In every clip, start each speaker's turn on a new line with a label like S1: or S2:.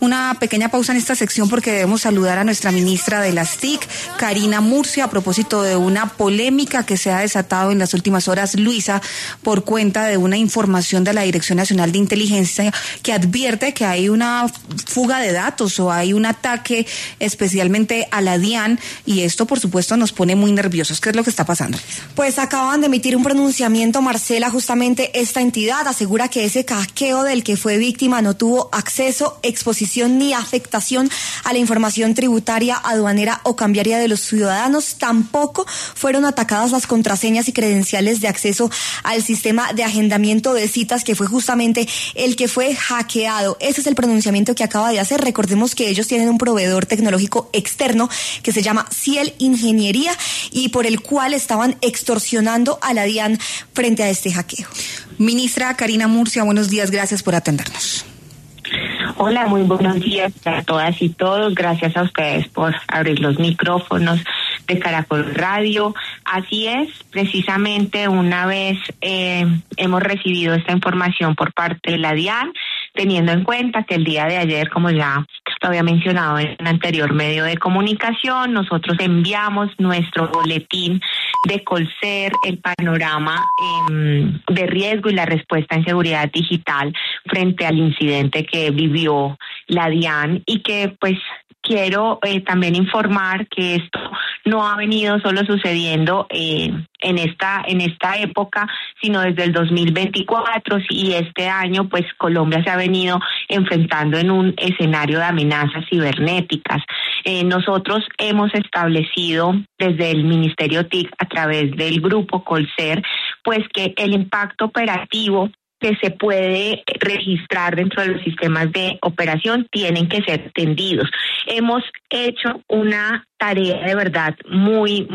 S1: una pequeña pausa en esta sección porque debemos saludar a nuestra ministra de las TIC, Karina Murcia, a propósito de una polémica que se ha desatado en las últimas horas, Luisa, por cuenta de una información de la Dirección Nacional de Inteligencia que advierte que hay una fuga de datos o hay un ataque especialmente a la DIAN, y esto por supuesto nos pone muy nerviosos. ¿Qué es lo que está pasando?
S2: Pues acaban de emitir un pronunciamiento, Marcela. Justamente esta entidad asegura que ese hackeo del que fue víctima no tuvo acceso, exposición ni afectación a la información tributaria, aduanera o cambiaria de los ciudadanos. Tampoco fueron atacadas las contraseñas y credenciales de acceso al sistema de agendamiento de citas, que fue justamente el que fue hackeado. Ese es el pronunciamiento que acaba de hacer. Recordemos que ellos tienen un proveedor tecnológico externo que se llama Ciel Ingeniería y por el cual estaban extorsionando a la DIAN frente a este hackeo.
S1: Ministra Karina Murcia, buenos días, gracias por atendernos.
S3: Hola, muy buenos días a todas y todos. Gracias a ustedes por abrir los micrófonos de Caracol Radio. Así es, precisamente una vez hemos recibido esta información por parte de la DIAN, teniendo en cuenta que el día de ayer, como ya lo había mencionado en un anterior medio de comunicación, nosotros enviamos nuestro boletín de Colser, el panorama de riesgo y la respuesta en seguridad digital frente al incidente que vivió la DIAN, y que pues quiero también informar que esto no ha venido solo sucediendo en esta época, sino desde el 2024, y este año pues Colombia se ha venido enfrentando en un escenario de amenazas cibernéticas. Nosotros hemos establecido desde el Ministerio TIC, a través del grupo Colser, pues que el impacto operativo que se puede registrar dentro de los sistemas de operación tienen que ser atendidos. Hemos hecho una tarea de verdad muy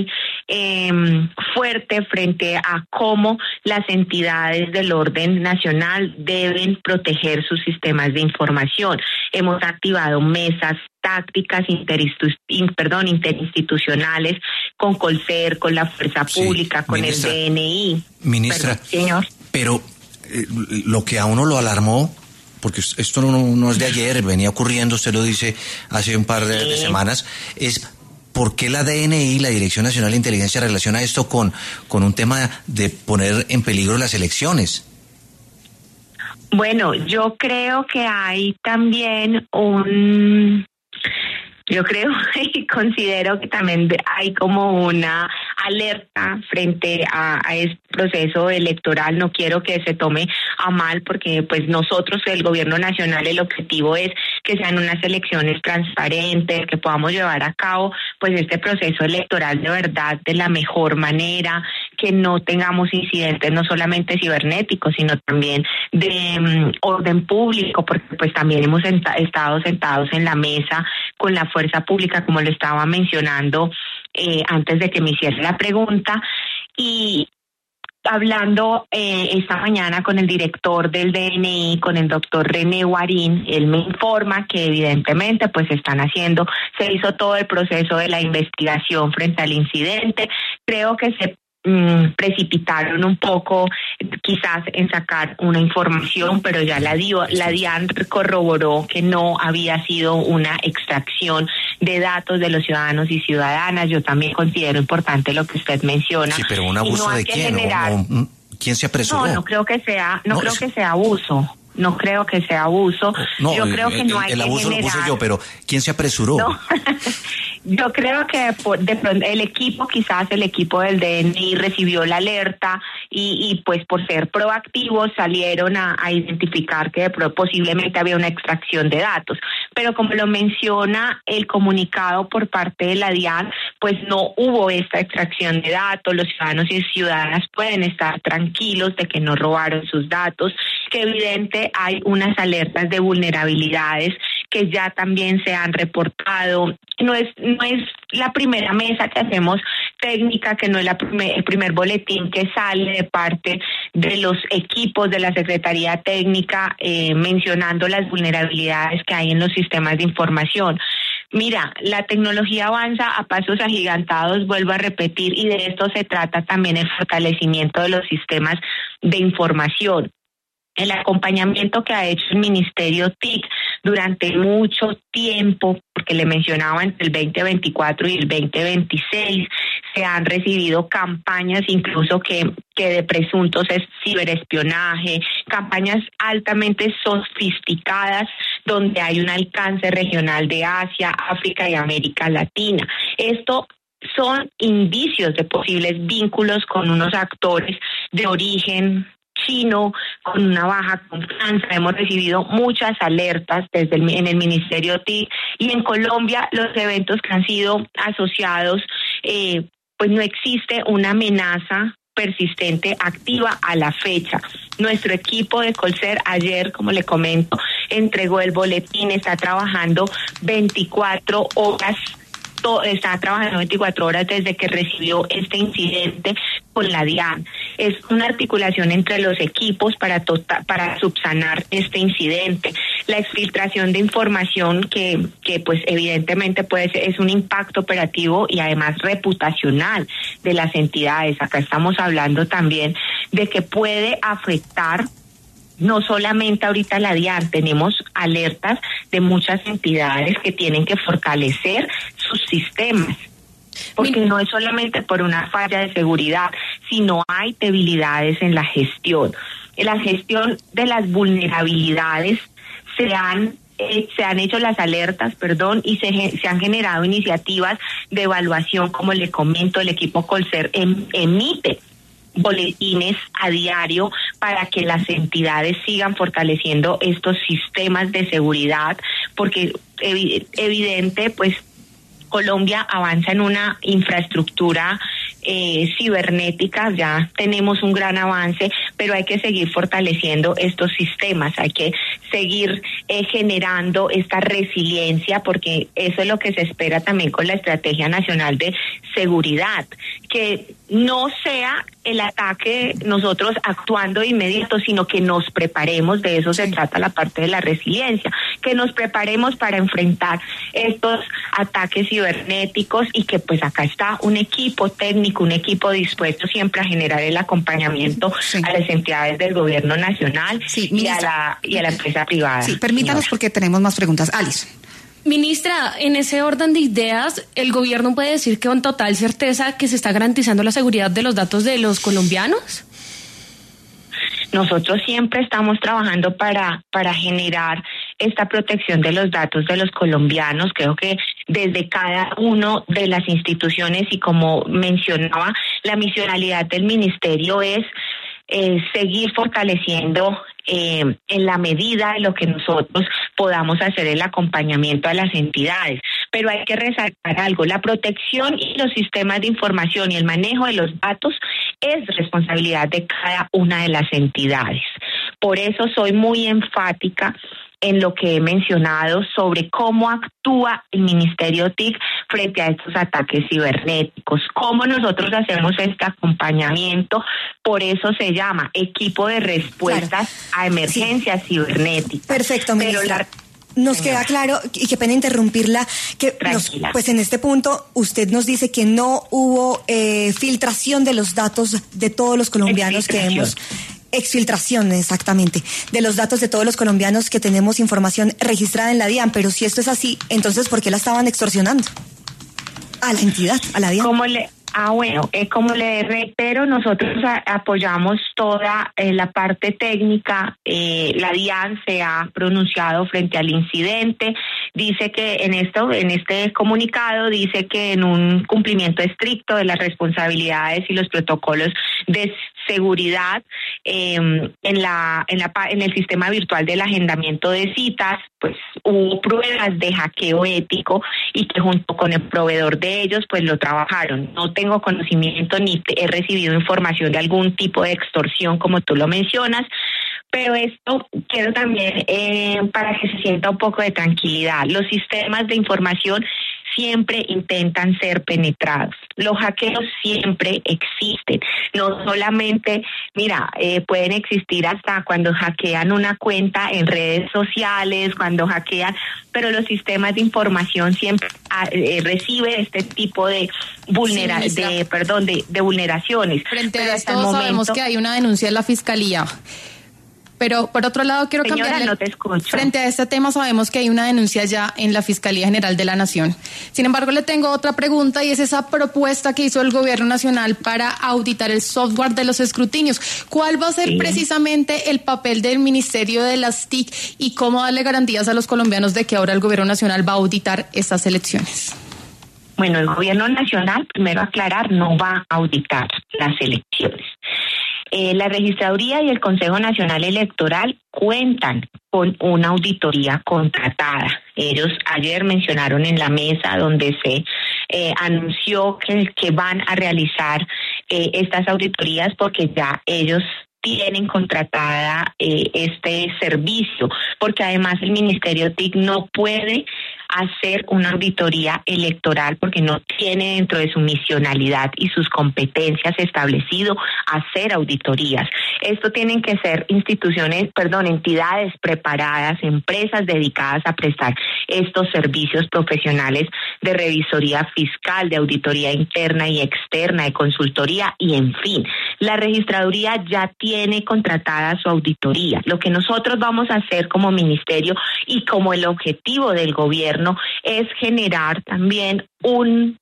S3: fuerte frente a cómo las entidades del orden nacional deben proteger sus sistemas de información. Hemos activado mesas tácticas interinstitucionales con Colser, con la Fuerza Pública, con ministra, el DNI.
S4: Ministra,
S3: señor.
S4: Pero lo que a uno lo alarmó, porque esto no es de ayer, venía ocurriendo, usted lo dice hace un par de semanas, es por qué la DNI, la Dirección Nacional de Inteligencia, relaciona esto con un tema de poner en peligro las elecciones.
S3: Bueno, yo creo que hay también yo creo y considero que también hay como una alerta frente a este proceso electoral. No quiero que se tome a mal, porque pues nosotros, el gobierno nacional, el objetivo es que sean unas elecciones transparentes, que podamos llevar a cabo pues este proceso electoral de verdad de la mejor manera, que no tengamos incidentes no solamente cibernéticos, sino también de orden público, porque pues también hemos estado sentados en la mesa con la Fuerza Pública, como lo estaba mencionando antes de que me hiciera la pregunta, y hablando esta mañana con el director del DNI, con el doctor René Guarín, él me informa que evidentemente pues se hizo todo el proceso de la investigación frente al incidente. Creo que se precipitaron un poco quizás en sacar una información, pero ya la DIAN corroboró que no había sido una extracción de datos de los ciudadanos y ciudadanas. Yo también considero importante lo que usted menciona.
S4: Sí, pero un abuso de quién, ¿quién se apresuró?
S3: No creo que sea abuso. No creo que sea abuso.
S4: No,
S3: yo creo que no hay
S4: el abuso
S3: generar...
S4: lo puse yo, pero ¿quién se apresuró?
S3: No. Yo creo que de pronto el equipo del DNI recibió la alerta y pues por ser proactivos salieron a identificar que posiblemente había una extracción de datos. Pero como lo menciona el comunicado por parte de la DIAN, pues no hubo esta extracción de datos. Los ciudadanos y ciudadanas pueden estar tranquilos de que no robaron sus datos, que evidente hay unas alertas de vulnerabilidades que ya también se han reportado. No es la primera mesa que hacemos técnica, que no es el primer boletín que sale de parte de los equipos de la Secretaría Técnica mencionando las vulnerabilidades que hay en los sistemas de información. Mira, la tecnología avanza a pasos agigantados, vuelvo a repetir, y de esto se trata también el fortalecimiento de los sistemas de información. El acompañamiento que ha hecho el Ministerio TIC durante mucho tiempo, porque le mencionaba entre el 2024 y el 2026, se han recibido campañas incluso que de presuntos ciberespionaje, campañas altamente sofisticadas donde hay un alcance regional de Asia, África y América Latina. Esto son indicios de posibles vínculos con unos actores de origen chino, con una baja confianza. Hemos recibido muchas alertas en el Ministerio TIC, y en Colombia los eventos que han sido asociados, pues no existe una amenaza persistente activa a la fecha. Nuestro equipo de Colser ayer, como le comento, entregó el boletín, está trabajando 24 horas desde que recibió este incidente con la DIAN. Es una articulación entre los equipos para subsanar este incidente. La exfiltración de información que pues evidentemente es un impacto operativo y además reputacional de las entidades. Acá estamos hablando también de que puede afectar no solamente ahorita la DIAN, tenemos alertas de muchas entidades que tienen que fortalecer sus sistemas, porque no es solamente por una falla de seguridad, sino hay debilidades en la gestión. En la gestión de las vulnerabilidades se han hecho las alertas, y se han generado iniciativas de evaluación. Como le comento, el equipo Colser emite boletines a diario para que las entidades sigan fortaleciendo estos sistemas de seguridad, porque evidente, pues Colombia avanza en una infraestructura cibernética, ya tenemos un gran avance, pero hay que seguir fortaleciendo estos sistemas, hay que seguir generando esta resiliencia, porque eso es lo que se espera también con la Estrategia Nacional de Seguridad, que no sea el ataque nosotros actuando de inmediato, sino que nos preparemos. De eso se trata la parte de la resiliencia, que nos preparemos para enfrentar estos ataques cibernéticos, y que pues acá está un equipo técnico, un equipo dispuesto siempre a generar el acompañamiento a las entidades del gobierno nacional y a la empresa privada.
S1: Sí, permítanos, porque tenemos más preguntas. Alice.
S5: Ministra, en ese orden de ideas, ¿el gobierno puede decir que con total certeza que se está garantizando la seguridad de los datos de los colombianos?
S3: Nosotros siempre estamos trabajando para generar esta protección de los datos de los colombianos. Creo que desde cada una de las instituciones, y como mencionaba, la misionalidad del ministerio es seguir fortaleciendo en la medida de lo que nosotros podamos hacer el acompañamiento a las entidades. Pero hay que resaltar algo: la protección y los sistemas de información y el manejo de los datos es responsabilidad de cada una de las entidades. Por eso soy muy enfática en lo que he mencionado sobre cómo actúa el Ministerio TIC frente a estos ataques cibernéticos, cómo nosotros hacemos este acompañamiento. Por eso se llama equipo de respuestas a emergencias cibernéticas.
S2: Perfecto, ministra. Nos queda claro, y qué pena interrumpirla, que pues en este punto usted nos dice que no hubo filtración de los datos de todos los colombianos que hemos... Exfiltración, exactamente, de los datos de todos los colombianos que tenemos información registrada en la DIAN. Pero si esto es así, entonces ¿por qué la estaban extorsionando a la entidad, a la DIAN?
S3: Como le reitero, nosotros apoyamos toda la parte técnica. La DIAN se ha pronunciado frente al incidente. Dice que en este comunicado dice que en un cumplimiento estricto de las responsabilidades y los protocolos de seguridad en el sistema virtual del agendamiento de citas, pues hubo pruebas de hackeo ético, y que junto con el proveedor de ellos pues lo trabajaron. No tengo conocimiento ni he recibido información de algún tipo de extorsión como tú lo mencionas, pero esto quiero también para que se sienta un poco de tranquilidad. Los sistemas de información siempre intentan ser penetrados. Los hackeos siempre existen. No solamente, pueden existir hasta cuando hackean una cuenta en redes sociales, pero los sistemas de información siempre reciben este tipo de vulneraciones.
S6: Frente a esto sabemos que hay una denuncia en la Fiscalía. Pero por otro lado quiero
S3: Señora,
S6: cambiarle.
S3: no te escucho.
S6: Frente a este tema sabemos que hay una denuncia ya en la Fiscalía General de la Nación. Sin embargo, le tengo otra pregunta y es esa propuesta que hizo el Gobierno Nacional para auditar el software de los escrutinios. ¿Cuál va a ser precisamente el papel del Ministerio de las TIC y cómo darle garantías a los colombianos de que ahora el Gobierno Nacional va a auditar estas elecciones?
S3: Bueno, el Gobierno Nacional, primero aclarar, no va a auditar las elecciones. La Registraduría y el Consejo Nacional Electoral cuentan con una auditoría contratada. Ellos ayer mencionaron en la mesa donde se anunció que van a realizar estas auditorías porque ya ellos tienen contratada este servicio, porque además el Ministerio TIC no puede hacer una auditoría electoral porque no tiene dentro de su misionalidad y sus competencias establecido hacer auditorías. Esto tienen que ser entidades preparadas, empresas dedicadas a prestar estos servicios profesionales de revisoría fiscal, de auditoría interna y externa, de consultoría y en fin. La Registraduría ya tiene contratada su auditoría. Lo que nosotros vamos a hacer como ministerio y como el objetivo del gobierno es generar también un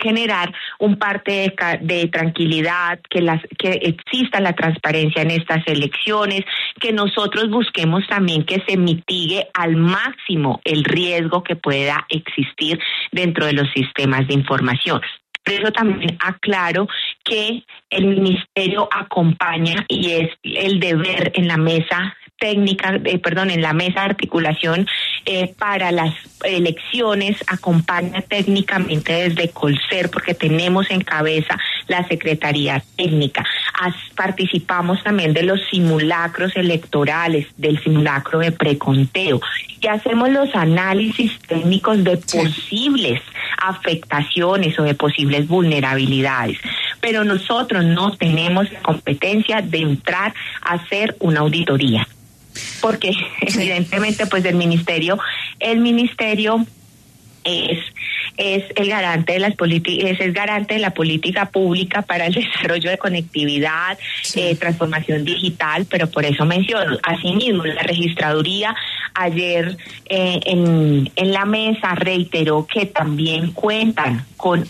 S3: parte de tranquilidad, que exista la transparencia en estas elecciones, que nosotros busquemos también que se mitigue al máximo el riesgo que pueda existir dentro de los sistemas de información. Por eso también aclaro que el ministerio acompaña y es el deber en la mesa en la mesa de articulación para las elecciones, acompaña técnicamente desde Colser, porque tenemos en cabeza la Secretaría Técnica. Participamos también de los simulacros electorales, del simulacro de preconteo, y hacemos los análisis técnicos de posibles afectaciones o de posibles vulnerabilidades. Pero nosotros no tenemos la competencia de entrar a hacer una auditoría, porque evidentemente pues el ministerio es el garante de la política pública para el desarrollo de conectividad, transformación digital, pero por eso menciono. Asimismo, la Registraduría ayer en la mesa reiteró que también cuentan con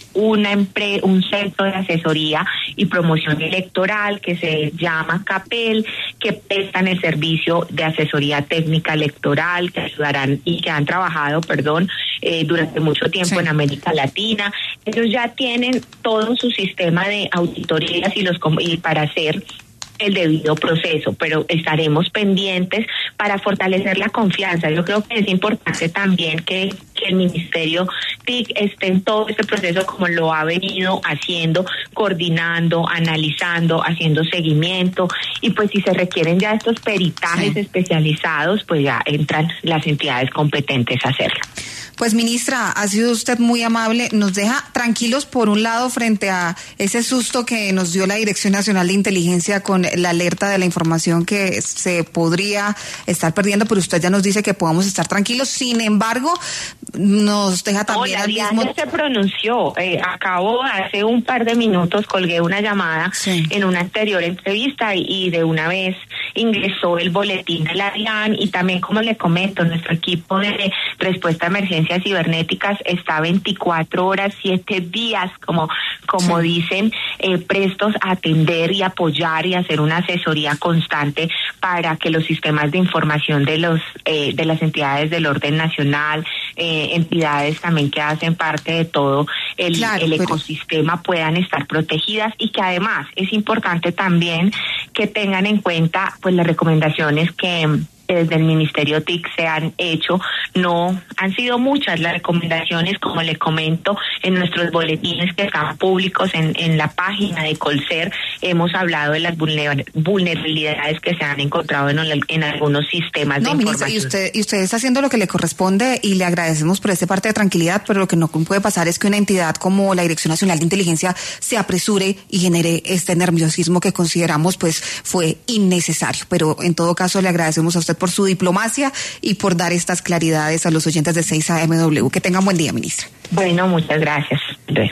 S3: un centro de asesoría y promoción electoral que se llama CAPEL, que prestan el servicio de asesoría técnica electoral, que ayudarán y que han trabajado, durante mucho tiempo en América Latina. Ellos ya tienen todo su sistema de auditorías y para hacer el debido proceso, pero estaremos pendientes para fortalecer la confianza. Yo creo que es importante también que el Ministerio TIC esté en todo este proceso como lo ha venido haciendo, coordinando, analizando, haciendo seguimiento, y pues si se requieren ya estos peritajes especializados, pues ya entran las entidades competentes a hacerlo.
S1: Pues ministra, ha sido usted muy amable, nos deja tranquilos por un lado frente a ese susto que nos dio la Dirección Nacional de Inteligencia con la alerta de la información que se podría estar perdiendo, pero usted ya nos dice que podamos estar tranquilos. Sin embargo, nos deja también
S3: al mismo... Ya se pronunció, hace un par de minutos colgué una llamada en una anterior entrevista y de una vez ingresó el boletín de la DIAN, y también, como le comento, nuestro equipo de respuesta a emergencias cibernéticas está 24 horas, 7 días, como dicen, prestos a atender y apoyar y hacer una asesoría constante para que los sistemas de información de las entidades del orden nacional, entidades también que hacen parte de todo el ecosistema puedan estar protegidas, y que además es importante también que tengan en cuenta pues las recomendaciones que desde el Ministerio TIC se han hecho. No han sido muchas las recomendaciones, como le comento, en nuestros boletines que están públicos en la página de Colser. Hemos hablado de las vulnerabilidades que se han encontrado en algunos sistemas de información.
S1: Ministra, y usted está haciendo lo que le corresponde y le agradecemos por esa parte de tranquilidad, pero lo que no puede pasar es que una entidad como la Dirección Nacional de Inteligencia se apresure y genere este nerviosismo que consideramos pues fue innecesario. Pero en todo caso le agradecemos a usted por su diplomacia y por dar estas claridades a los oyentes de 6 AMW. Que tengan buen día, ministra.
S3: Bueno, muchas gracias.